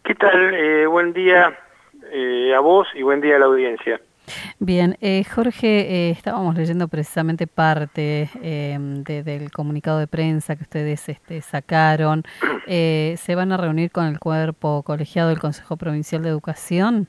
¿Qué tal? Buen día a vos y buen día a la audiencia. Bien, Jorge, estábamos leyendo precisamente parte del comunicado de prensa que ustedes sacaron. ¿Se van a reunir con el cuerpo colegiado del Consejo Provincial de Educación?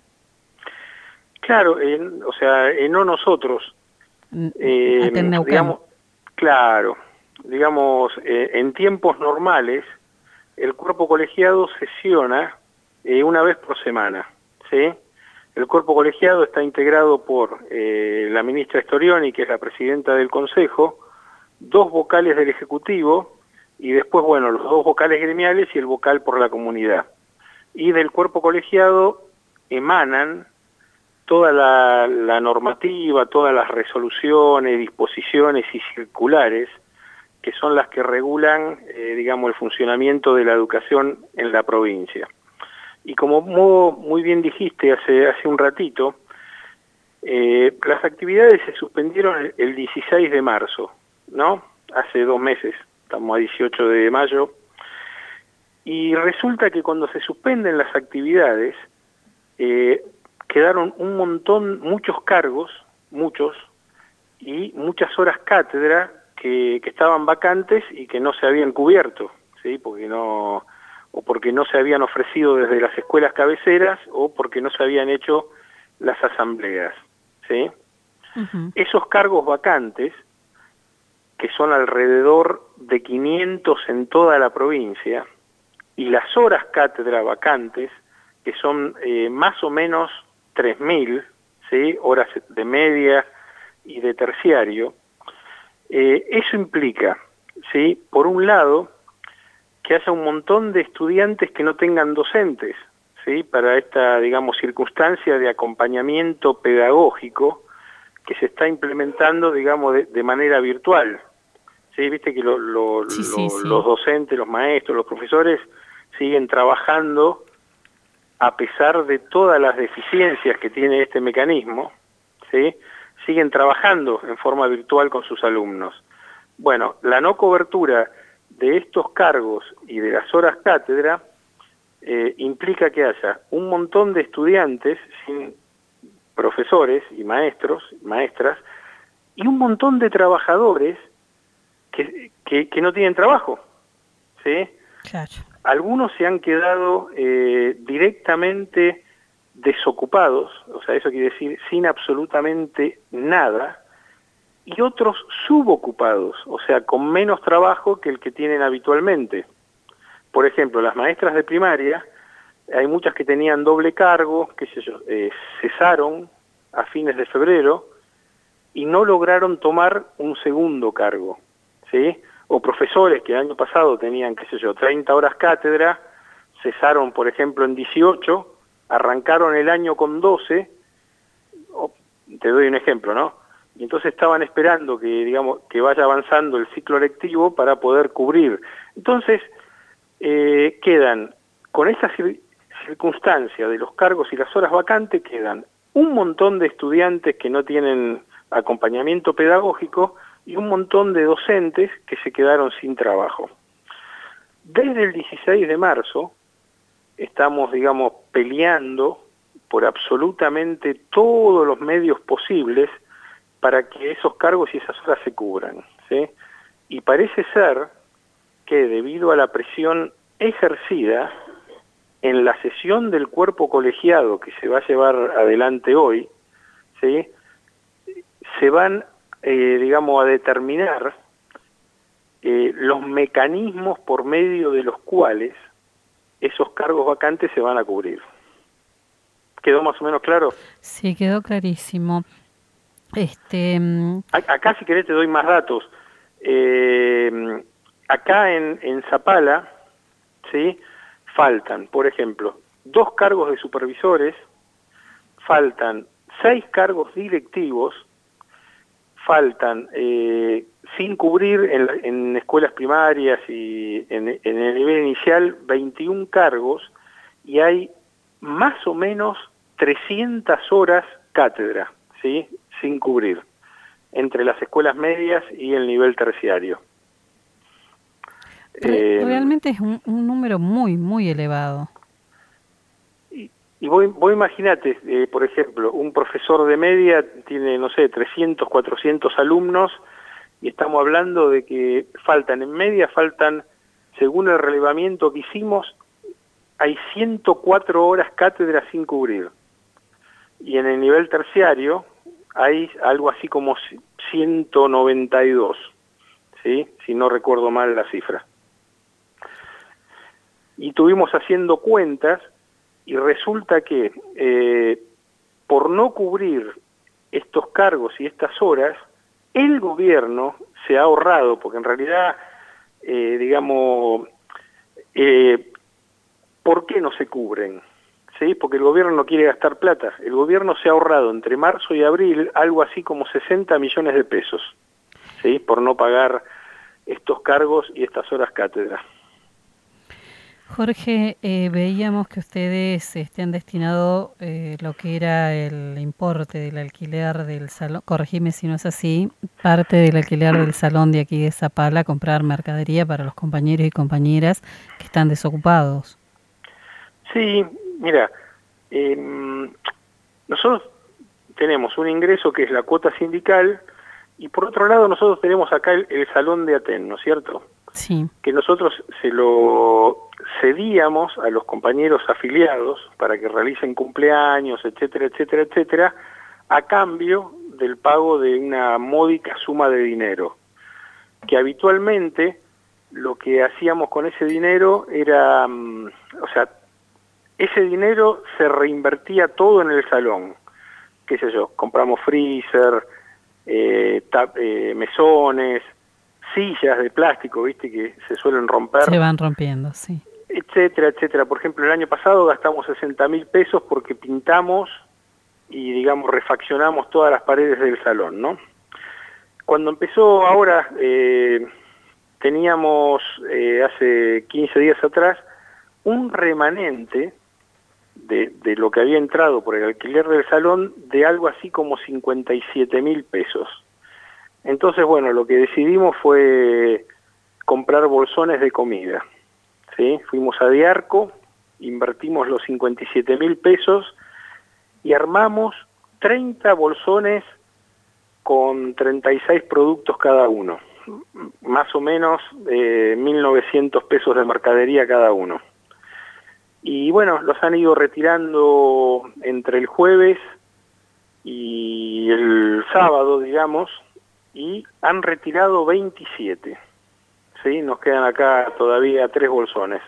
Claro, o sea, no nosotros, Mm, Acá en Neuquén. digamos, claro, digamos, en tiempos normales, el cuerpo colegiado sesiona una vez por semana, ¿sí? El cuerpo colegiado está integrado por la ministra Storioni, que es la presidenta del Consejo, dos vocales del Ejecutivo y después, bueno, los dos vocales gremiales y el vocal por la comunidad. Y del cuerpo colegiado emanan toda la normativa, todas las resoluciones, disposiciones y circulares que son las que regulan, digamos, el funcionamiento de la educación en la provincia. Y como muy bien dijiste hace un ratito, las actividades se suspendieron el 16 de marzo, ¿no? Hace 2 meses, estamos a 18 de mayo, y resulta que cuando se suspenden las actividades, quedaron muchos cargos, muchos, y muchas horas cátedra que estaban vacantes y que no se habían cubierto, ¿sí? Porque no se habían ofrecido desde las escuelas cabeceras o porque no se habían hecho las asambleas, ¿sí? Ujú. Esos cargos vacantes, que son alrededor de 500 en toda la provincia, y las horas cátedra vacantes, que son más o menos 3.000, ¿sí? Horas de media y de terciario, eso implica, ¿sí? Por un lado, que haya un montón de estudiantes que no tengan docentes, ¿sí? Para esta, digamos, circunstancia de acompañamiento pedagógico que se está implementando, digamos, de manera virtual. Sí, viste que Sí, sí, los sí. docentes, los maestros, los profesores siguen trabajando a pesar de todas las deficiencias que tiene este mecanismo, ¿sí? Siguen trabajando en forma virtual con sus alumnos. Bueno, la no cobertura de estos cargos y de las horas cátedra implica que haya un montón de estudiantes sin profesores y maestros, maestras, y un montón de trabajadores que no tienen trabajo, ¿sí? Claro. Algunos se han quedado directamente desocupados, o sea, eso quiere decir sin absolutamente nada, y otros subocupados, o sea, con menos trabajo que el que tienen habitualmente. Por ejemplo, las maestras de primaria, hay muchas que tenían doble cargo, qué sé yo, cesaron a fines de febrero y no lograron tomar un segundo cargo, ¿sí? O profesores que el año pasado tenían, qué sé yo, 30 horas cátedra, cesaron, por ejemplo, en 18, arrancaron el año con 12, te doy un ejemplo, ¿no? Y entonces estaban esperando que, digamos, que vaya avanzando el ciclo lectivo para poder cubrir. Entonces, quedan, con esa circunstancia de los cargos y las horas vacantes, quedan un montón de estudiantes que no tienen acompañamiento pedagógico y un montón de docentes que se quedaron sin trabajo. Desde el 16 de marzo estamos, digamos, peleando por absolutamente todos los medios posibles para que esos cargos y esas horas se cubran, ¿sí? Y parece ser que debido a la presión ejercida en la sesión del cuerpo colegiado que se va a llevar adelante hoy, ¿sí? Se van, digamos, a determinar los mecanismos por medio de los cuales esos cargos vacantes se van a cubrir. ¿Quedó más o menos claro? Sí, quedó clarísimo. Acá, si querés, te doy más datos. Acá en Zapala, ¿sí? Faltan, por ejemplo, 2 cargos de supervisores, faltan 6 cargos directivos, faltan sin cubrir en escuelas primarias y en el nivel inicial 21 cargos y hay más o menos 300 horas cátedra, ¿sí? Sin cubrir, entre las escuelas medias y el nivel terciario. Realmente es un número muy, muy elevado. Y vos imaginate, por ejemplo, un profesor de media tiene, no sé, 300, 400 alumnos, y estamos hablando de que en media, según el relevamiento que hicimos, hay 104 horas cátedra sin cubrir. Y en el nivel terciario hay algo así como 192, ¿sí? Si no recuerdo mal la cifra. Y estuvimos haciendo cuentas, y resulta que por no cubrir estos cargos y estas horas, el gobierno se ha ahorrado, porque en realidad, ¿por qué no se cubren? ¿Sí? Porque el gobierno no quiere gastar plata. El gobierno se ha ahorrado entre marzo y abril algo así como 60 millones de pesos, ¿sí? Por no pagar estos cargos y estas horas cátedra. Jorge, veíamos que ustedes han destinado lo que era el importe del alquiler del salón, corregime si no es así, parte del alquiler del salón de aquí de Zapala a comprar mercadería para los compañeros y compañeras que están desocupados. Sí, mira, nosotros tenemos un ingreso que es la cuota sindical, y por otro lado nosotros tenemos acá el salón de Aten, ¿no es cierto? Sí. Que nosotros se lo cedíamos a los compañeros afiliados para que realicen cumpleaños, etcétera, etcétera, etcétera, a cambio del pago de una módica suma de dinero, que habitualmente lo que hacíamos con ese dinero era, ese dinero se reinvertía todo en el salón, qué sé yo, compramos freezer, mesones, sillas de plástico, viste, que se suelen romper. Se van rompiendo, sí. Etcétera, etcétera. Por ejemplo, el año pasado gastamos 60.000 pesos porque pintamos y, digamos, refaccionamos todas las paredes del salón, ¿no? Cuando empezó ahora, teníamos hace 15 días atrás un remanente de lo que había entrado por el alquiler del salón de algo así como 57.000 pesos. Entonces, bueno, lo que decidimos fue comprar bolsones de comida, ¿sí? Fuimos a Diarco, invertimos los 57.000 pesos y armamos 30 bolsones con 36 productos cada uno, más o menos 1.900 pesos de mercadería cada uno. Y bueno, los han ido retirando entre el jueves y el sábado, digamos, y han retirado 27. ¿Sí? Nos quedan acá todavía 3 bolsones.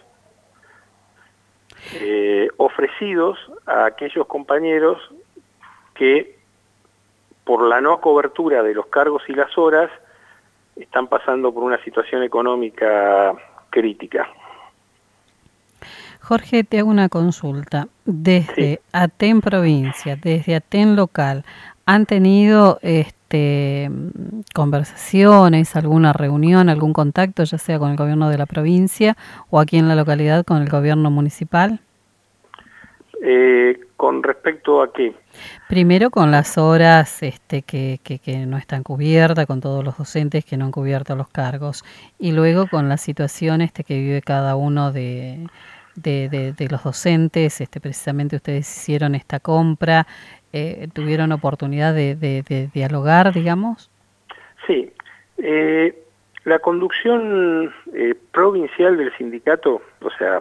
Ofrecidos a aquellos compañeros que, por la no cobertura de los cargos y las horas, están pasando por una situación económica crítica. Jorge, te hago una consulta. Desde Aten provincia, desde Aten local, ¿han tenido conversaciones, alguna reunión, algún contacto, ya sea con el gobierno de la provincia o aquí en la localidad con el gobierno municipal? ¿Con respecto a qué? Primero con las horas que no están cubiertas, con todos los docentes que no han cubierto los cargos, y luego con la situación que vive cada uno de los docentes. Precisamente ustedes hicieron esta compra, ¿tuvieron oportunidad de dialogar, digamos? Sí, la conducción provincial del sindicato, o sea,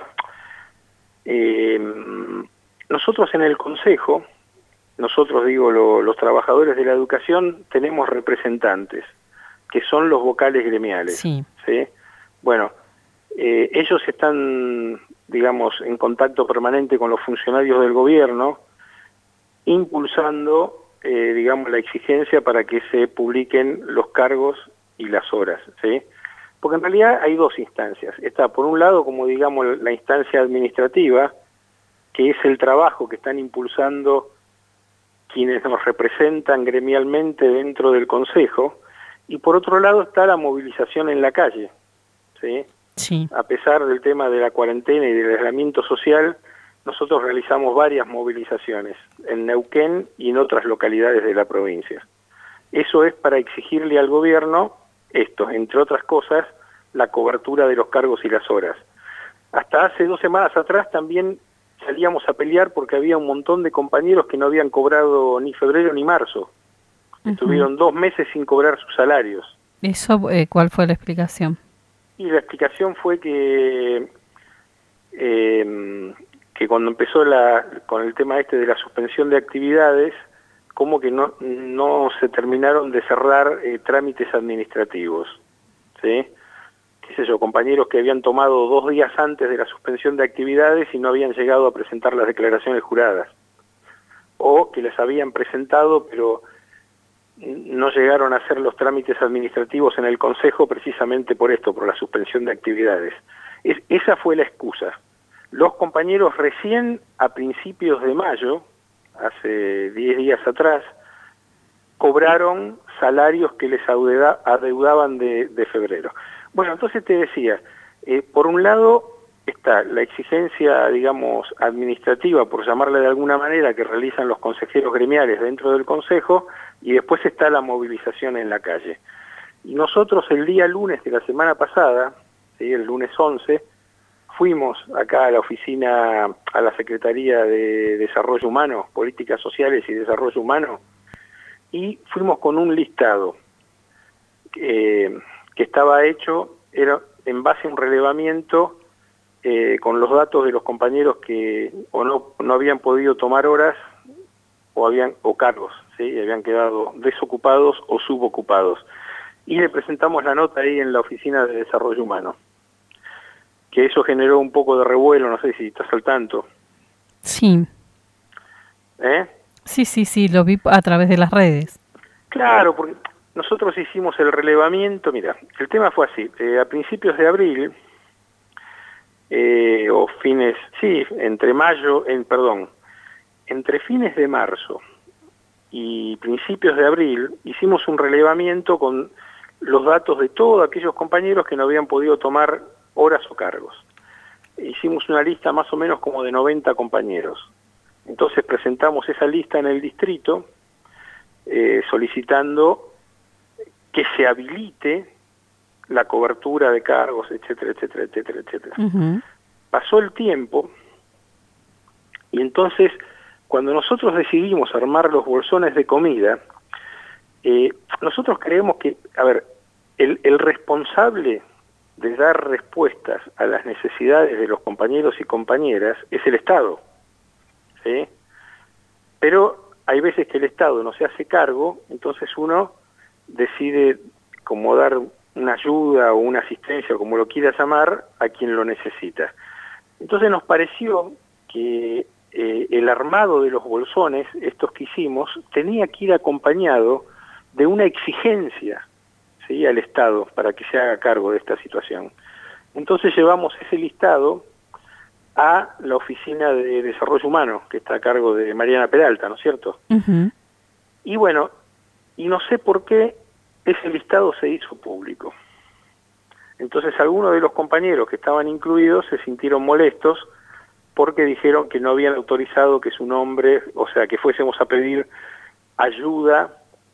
nosotros en el Consejo, los trabajadores de la educación, tenemos representantes, que son los vocales gremiales. Sí. ¿Sí? Bueno, ellos están, digamos, en contacto permanente con los funcionarios del gobierno, impulsando, digamos, la exigencia para que se publiquen los cargos y las horas, ¿sí? Porque en realidad hay dos instancias. Está, por un lado, como digamos, la instancia administrativa, que es el trabajo que están impulsando quienes nos representan gremialmente dentro del Consejo, y por otro lado está la movilización en la calle, ¿sí? Sí. A pesar del tema de la cuarentena y del aislamiento social, nosotros realizamos varias movilizaciones en Neuquén y en otras localidades de la provincia. Eso es para exigirle al gobierno esto, entre otras cosas, la cobertura de los cargos y las horas. Hasta hace 2 semanas atrás también salíamos a pelear porque había un montón de compañeros que no habían cobrado ni febrero ni marzo. Estuvieron 2 meses sin cobrar sus salarios. ¿Eso cuál fue la explicación? Y la explicación fue que cuando empezó con el tema de la suspensión de actividades, como que no se terminaron de cerrar trámites administrativos, ¿sí? Qué sé yo, compañeros que habían tomado 2 días antes de la suspensión de actividades y no habían llegado a presentar las declaraciones juradas, o que las habían presentado pero no llegaron a hacer los trámites administrativos en el Consejo precisamente por esto, por la suspensión de actividades. Esa fue la excusa. Los compañeros recién a principios de mayo, hace 10 días atrás, cobraron salarios que les adeudaban de febrero. Bueno, entonces te decía, por un lado está la exigencia, digamos, administrativa, por llamarla de alguna manera, que realizan los consejeros gremiales dentro del Consejo, y después está la movilización en la calle. Y nosotros el día lunes de la semana pasada, ¿sí?, el lunes 11, fuimos acá a la oficina, a la Secretaría de Desarrollo Humano, Políticas Sociales y Desarrollo Humano, y fuimos con un listado que estaba hecho, era en base a un relevamiento con los datos de los compañeros que no habían podido tomar horas o cargos, ¿sí?, habían quedado desocupados o subocupados. Y le presentamos la nota ahí en la Oficina de Desarrollo Humano, que eso generó un poco de revuelo, no sé si estás al tanto. Sí. Sí, lo vi a través de las redes. Claro, porque nosotros hicimos el relevamiento, mira, el tema fue así, a principios de abril, entre fines de marzo y principios de abril, hicimos un relevamiento con los datos de todos aquellos compañeros que no habían podido tomar horas o cargos. Hicimos una lista más o menos como de 90 compañeros. Entonces presentamos esa lista en el distrito, solicitando que se habilite la cobertura de cargos, etcétera, etcétera, etcétera, etcétera. Pasó el tiempo y entonces cuando nosotros decidimos armar los bolsones de comida, nosotros creemos que, el responsable de dar respuestas a las necesidades de los compañeros y compañeras es el Estado, ¿sí? Pero hay veces que el Estado no se hace cargo, entonces uno decide como dar una ayuda o una asistencia, o como lo quiera llamar, a quien lo necesita. Entonces nos pareció que el armado de los bolsones, estos que hicimos, tenía que ir acompañado de una exigencia, ¿sí?, al Estado para que se haga cargo de esta situación. Entonces llevamos ese listado a la Oficina de Desarrollo Humano, que está a cargo de Mariana Peralta, ¿no es cierto? Y bueno, y no sé por qué ese listado se hizo público. Entonces algunos de los compañeros que estaban incluidos se sintieron molestos porque dijeron que no habían autorizado que su nombre, o sea, que fuésemos a pedir ayuda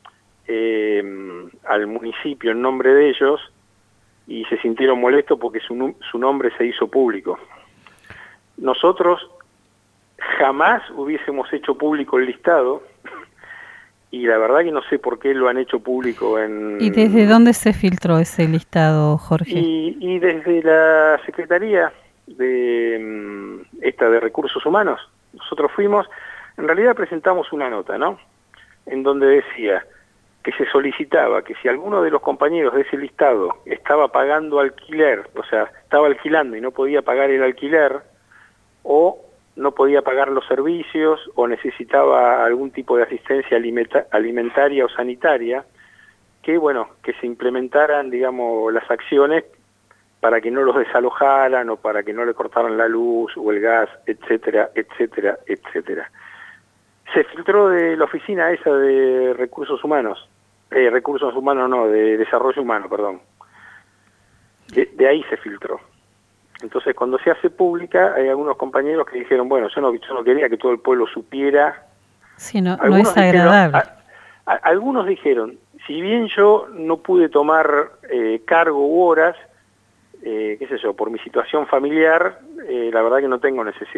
al municipio en nombre de ellos, y se sintieron molestos porque su nombre se hizo público. Nosotros jamás hubiésemos hecho público el listado, y la verdad que no sé por qué lo han hecho público en... ¿Y desde dónde se filtró ese listado, Jorge? Y desde la Secretaría de Recursos Humanos. Nosotros fuimos, en realidad presentamos una nota, ¿no?, en donde decía que se solicitaba que si alguno de los compañeros de ese listado estaba pagando alquiler, o sea, estaba alquilando y no podía pagar el alquiler, o no podía pagar los servicios, o necesitaba algún tipo de asistencia alimentaria o sanitaria, que bueno, que se implementaran, digamos, las acciones para que no los desalojaran o para que no le cortaran la luz o el gas, etcétera, etcétera, etcétera. Se filtró de la oficina esa de Recursos Humanos, de Desarrollo Humano, perdón. De ahí se filtró. Entonces, cuando se hace pública, hay algunos compañeros que dijeron, bueno, yo no quería que todo el pueblo supiera. Sí, no es agradable. Algunos dijeron, si bien yo no pude tomar cargo u horas, qué sé yo, por mi situación familiar, la verdad que no tengo necesidad. O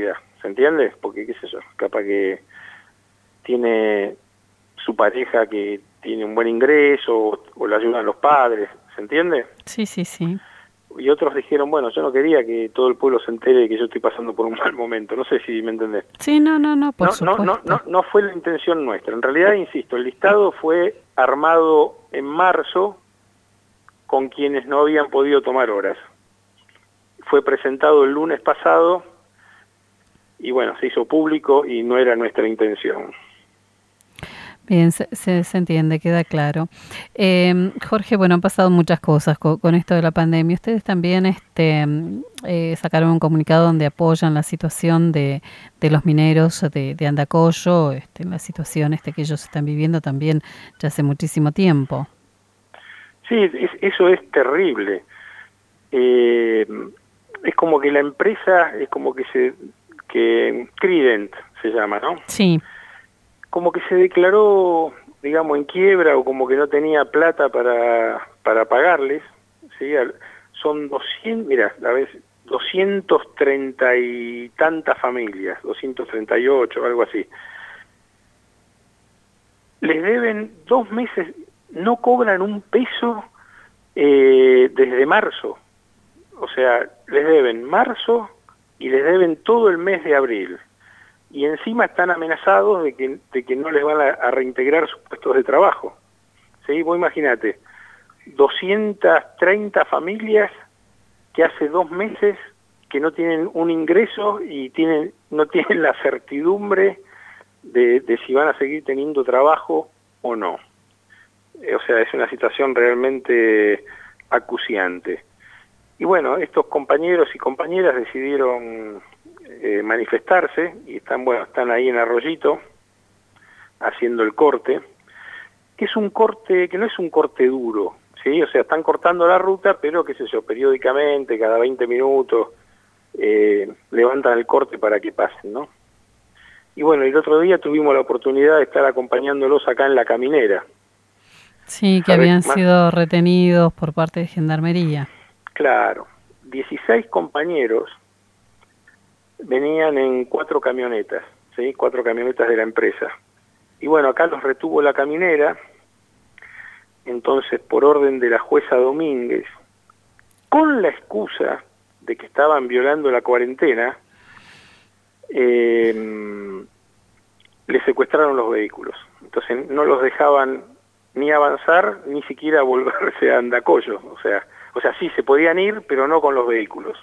¿se entiende? Porque, qué sé yo, capaz que tiene su pareja que tiene un buen ingreso o le ayudan los padres, ¿se entiende? Sí, sí, sí. Y otros dijeron, bueno, yo no quería que todo el pueblo se entere de que yo estoy pasando por un mal momento, no sé si me entendés. Sí, no, por supuesto. No fue la intención nuestra. En realidad, insisto, el listado fue armado en marzo con quienes no habían podido tomar horas. Fue presentado el lunes pasado y bueno, se hizo público y no era nuestra intención. Bien, se entiende, queda claro. Jorge, bueno, han pasado muchas cosas con esto de la pandemia. Ustedes también sacaron un comunicado donde apoyan la situación de los mineros de Andacollo, la situación que ellos están viviendo también ya hace muchísimo tiempo. Sí, eso es terrible. Es como que la empresa, es como que Trident se llama, ¿no? Sí. Como que se declaró, digamos, en quiebra o como que no tenía plata para pagarles, ¿sí? Son 230 y tantas familias, 238, algo así. Les deben 2 meses, no cobran un peso desde marzo. O sea, les deben marzo y les deben todo el mes de abril. Y encima están amenazados de que no les van a reintegrar sus puestos de trabajo. ¿Sí? Vos imaginate, 230 familias que hace 2 meses que no tienen un ingreso y no tienen la certidumbre de si van a seguir teniendo trabajo o no. O sea, es una situación realmente acuciante. Y bueno, estos compañeros y compañeras decidieron manifestarse y están ahí en Arroyito haciendo el corte, que es un corte que no es un corte duro, ¿sí? O sea, están cortando la ruta, pero qué sé yo, periódicamente, cada 20 minutos levantan el corte para que pasen, ¿no? Y bueno, el otro día tuvimos la oportunidad de estar acompañándolos acá en La Caminera. Sí, que habían sido retenidos por parte de Gendarmería. Claro, 16 compañeros venían en 4 camionetas, ¿sí? 4 camionetas de la empresa. Y bueno, acá los retuvo la caminera, entonces por orden de la jueza Domínguez, con la excusa de que estaban violando la cuarentena, les secuestraron los vehículos. Entonces no los dejaban ni avanzar, ni siquiera volverse a Andacollo. O sea, sí se podían ir, pero no con los vehículos.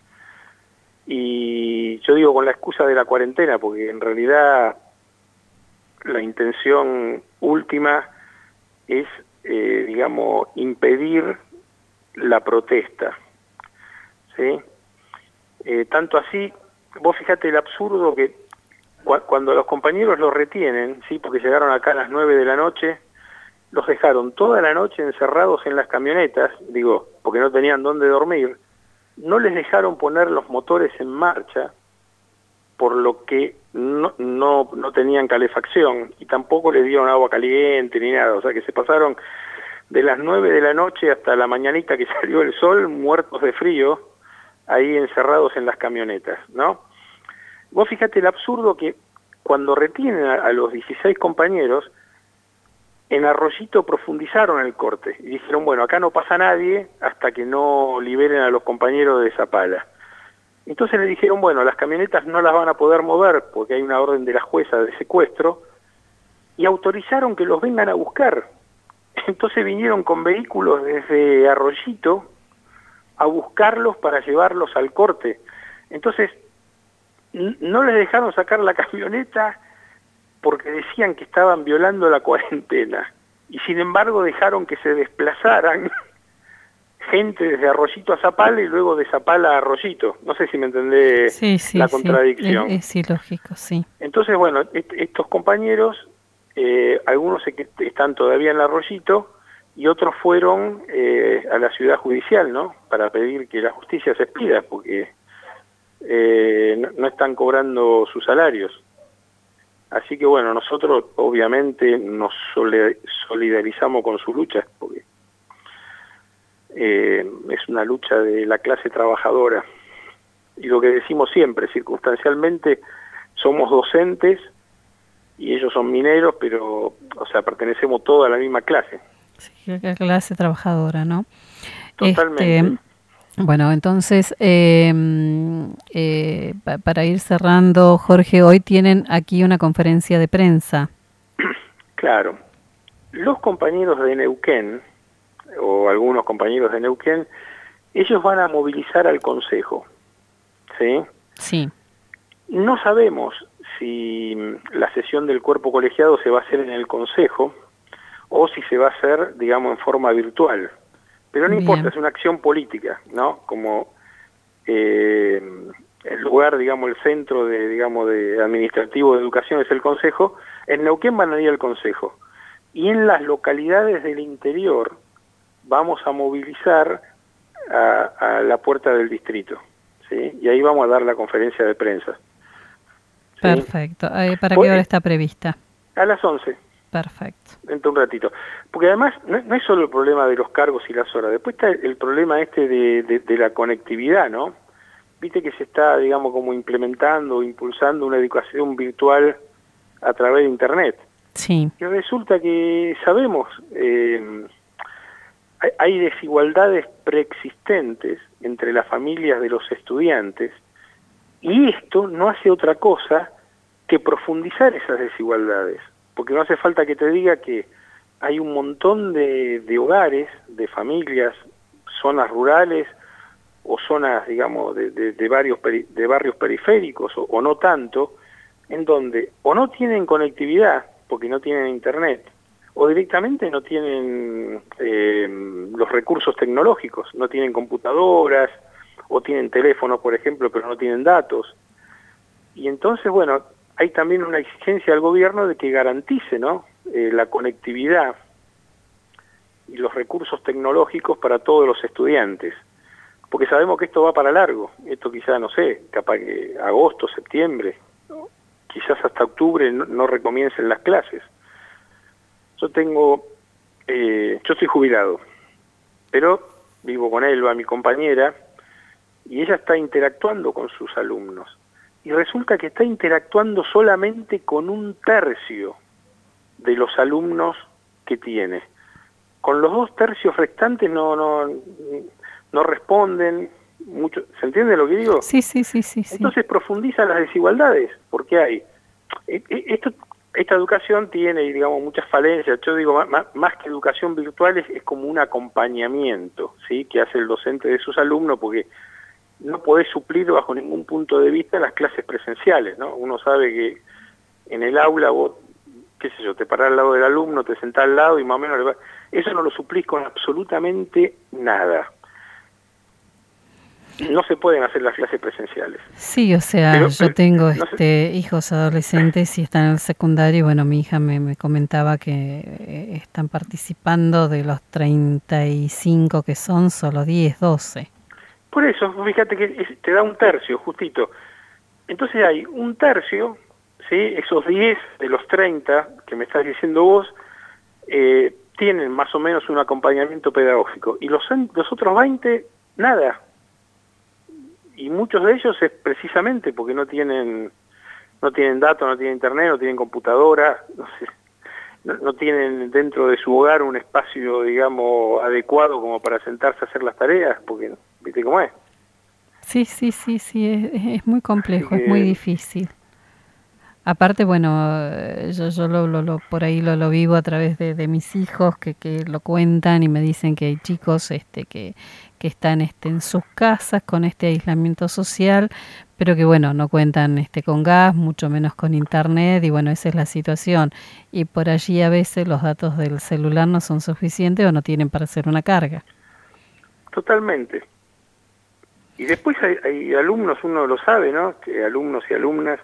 Y yo digo con la excusa de la cuarentena, porque en realidad la intención última es, digamos, impedir la protesta, ¿sí? Tanto así, vos fíjate el absurdo que cuando los compañeros los retienen, ¿sí? Porque llegaron acá a las 9 de la noche, los dejaron toda la noche encerrados en las camionetas, digo, porque no tenían dónde dormir, no les dejaron poner los motores en marcha, por lo que no tenían calefacción, y tampoco les dieron agua caliente ni nada, o sea que se pasaron de las 9 de la noche hasta la mañanita que salió el sol, muertos de frío, ahí encerrados en las camionetas, ¿no? Vos fíjate el absurdo que cuando retienen a los 16 compañeros, en Arroyito profundizaron el corte y dijeron, bueno, acá no pasa nadie hasta que no liberen a los compañeros de Zapala. Entonces le dijeron, bueno, las camionetas no las van a poder mover porque hay una orden de la jueza de secuestro, y autorizaron que los vengan a buscar. Entonces vinieron con vehículos desde Arroyito a buscarlos para llevarlos al corte. Entonces no les dejaron sacar la camioneta porque decían que estaban violando la cuarentena, y sin embargo dejaron que se desplazaran gente desde Arroyito a Zapala y luego de Zapala a Arroyito. No sé si me entendés la contradicción. Es ilógico, sí. Entonces, bueno, estos compañeros, algunos están todavía en Arroyito y otros fueron a la ciudad judicial, ¿no? Para pedir que la justicia se expida, porque no están cobrando sus salarios. Así que bueno, nosotros obviamente nos solidarizamos con su lucha, porque es una lucha de la clase trabajadora. Y lo que decimos siempre, circunstancialmente, somos docentes y ellos son mineros, pero, o sea, pertenecemos todos a la misma clase. Sí, la clase trabajadora, ¿no? Totalmente. Bueno, entonces, para ir cerrando, Jorge, hoy tienen aquí una conferencia de prensa. Claro. Los compañeros de Neuquén, o algunos compañeros de Neuquén, ellos van a movilizar al Consejo, ¿sí? Sí. No sabemos si la sesión del cuerpo colegiado se va a hacer en el Consejo o si se va a hacer, digamos, en forma virtual. Pero no importa, es una acción política, ¿no? Como el lugar, digamos, el centro de, digamos, de administrativo de educación es el Consejo. En Neuquén van a ir al Consejo. Y en las localidades del interior vamos a movilizar a la puerta del distrito, ¿sí? Y ahí vamos a dar la conferencia de prensa. ¿Sí? Perfecto. ¿Para qué hora está prevista? A las 11. Perfecto. Dentro de un ratito. Porque además no es solo el problema de los cargos y las horas, después está el problema de la conectividad, ¿no? Viste que se está, digamos, como implementando, impulsando una educación virtual a través de Internet. Sí. Y resulta que sabemos, hay desigualdades preexistentes entre las familias de los estudiantes, y esto no hace otra cosa que profundizar esas desigualdades. Porque no hace falta que te diga que hay un montón de hogares, de familias, zonas rurales o zonas, digamos, de barrios periféricos o no tanto, en donde o no tienen conectividad porque no tienen internet, o directamente no tienen los recursos tecnológicos, no tienen computadoras o tienen teléfonos, por ejemplo, pero no tienen datos. Y entonces, bueno, hay también una exigencia al gobierno de que garantice, ¿no?, la conectividad y los recursos tecnológicos para todos los estudiantes, porque sabemos que esto va para largo, esto quizás, no sé, capaz que agosto, septiembre, ¿no?, quizás hasta octubre no recomiencen las clases. Yo estoy jubilado, pero vivo con Elba, mi compañera, y ella está interactuando con sus alumnos. Y resulta que está interactuando solamente con 1/3 de los alumnos que tiene. Con los 2/3 restantes no responden mucho. ¿Se entiende lo que digo? Sí. Entonces profundiza las desigualdades, porque hay esta educación tiene, digamos, muchas falencias. Yo digo, más que educación virtual es como un acompañamiento, ¿sí?, que hace el docente de sus alumnos, porque no podés suplir bajo ningún punto de vista las clases presenciales, ¿no? Uno sabe que en el aula vos, qué sé yo, te parás al lado del alumno, te sentás al lado y más o menos eso no lo suplís con absolutamente nada. No se pueden hacer las clases presenciales. Sí, o sea, yo tengo hijos adolescentes y están en el secundario, y bueno, mi hija me comentaba que están participando de los 35 que son, solo 10, 12. Por eso, fíjate que te da 1/3, justito. Entonces hay 1/3, ¿sí?, esos 10 de los 30 que me estás diciendo vos, tienen más o menos un acompañamiento pedagógico, y los otros 20, nada. Y muchos de ellos es precisamente porque no tienen datos, no tienen internet, no tienen computadora, no tienen dentro de su hogar un espacio, digamos, adecuado como para sentarse a hacer las tareas, porque ¿viste cómo es? Sí, es muy complejo, es muy difícil. Aparte, bueno, yo por ahí lo vivo a través de mis hijos que lo cuentan y me dicen que hay chicos que están en sus casas con este aislamiento social, pero que bueno, no cuentan con gas, mucho menos con internet, y bueno, esa es la situación. Y por allí a veces los datos del celular no son suficientes o no tienen para hacer una carga. Totalmente. Y después hay alumnos, uno lo sabe, ¿no?, que alumnos y alumnas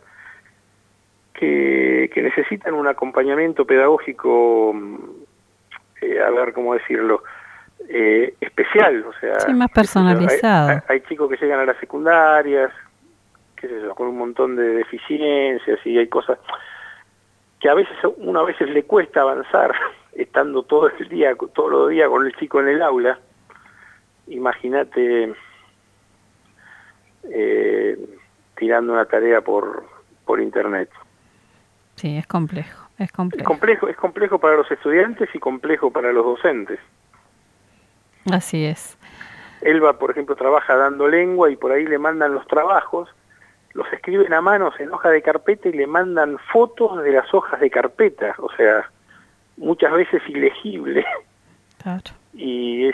que necesitan un acompañamiento pedagógico, a ver cómo decirlo, especial, o sea, sí, más personalizado. Hay chicos que llegan a las secundarias, qué sé yo, con un montón de deficiencias, y hay cosas que a veces le cuesta avanzar estando todos los días con el chico en el aula. Imagínate tirando una tarea por internet. Sí, es complejo. Es complejo para los estudiantes y complejo para los docentes. Así es. Elba, por ejemplo, trabaja dando lengua y por ahí le mandan los trabajos, los escriben a mano en hoja de carpeta y le mandan fotos de las hojas de carpeta, o sea, muchas veces ilegible. Claro. Y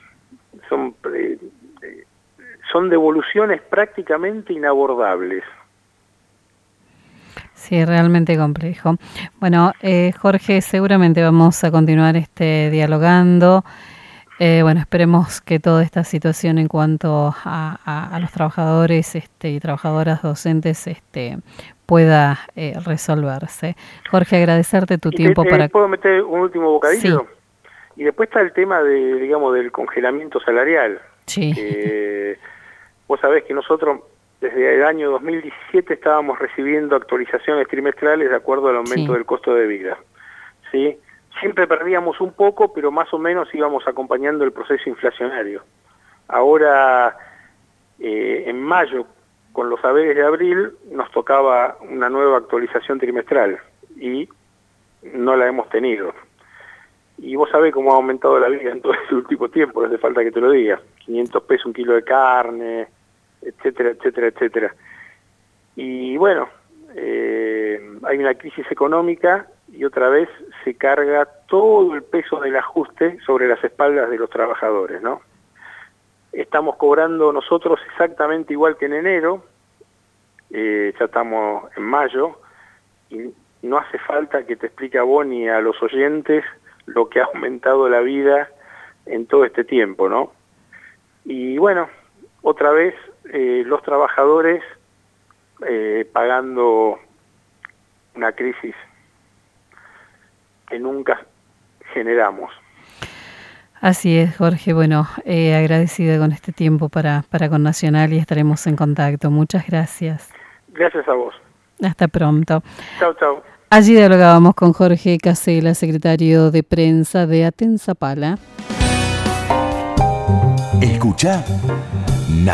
son devoluciones prácticamente inabordables. Sí, realmente complejo. Bueno, Jorge, seguramente vamos a continuar dialogando. Bueno, esperemos que toda esta situación en cuanto a los trabajadores y trabajadoras docentes pueda resolverse. Jorge, agradecerte tu tiempo para... ¿Puedo meter un último bocadillo? Sí. Y después está el tema del congelamiento salarial. Sí. Vos sabés que nosotros desde el año 2017 estábamos recibiendo actualizaciones trimestrales de acuerdo al aumento del costo de vida. ¿Sí? Siempre perdíamos un poco, pero más o menos íbamos acompañando el proceso inflacionario. Ahora, en mayo, con los haberes de abril, nos tocaba una nueva actualización trimestral y no la hemos tenido. Y vos sabés cómo ha aumentado la vida en todo este último tiempo, no hace falta que te lo diga. 500 pesos un kilo de carne, etcétera, etcétera, etcétera. Y bueno, hay una crisis económica y otra vez se carga todo el peso del ajuste sobre las espaldas de los trabajadores, ¿no? Estamos cobrando nosotros exactamente igual que en enero, ya estamos en mayo, y no hace falta que te explique a vos ni a los oyentes lo que ha aumentado la vida en todo este tiempo, ¿no? Y bueno, otra vez los trabajadores pagando una crisis que nunca generamos. Así es, Jorge. Bueno, agradecida con este tiempo para con Nacional y estaremos en contacto. Muchas gracias. Gracias a vos. Hasta pronto. Chau, chau. Allí dialogábamos con Jorge Casella, secretario de prensa de Atenzapala. Escucha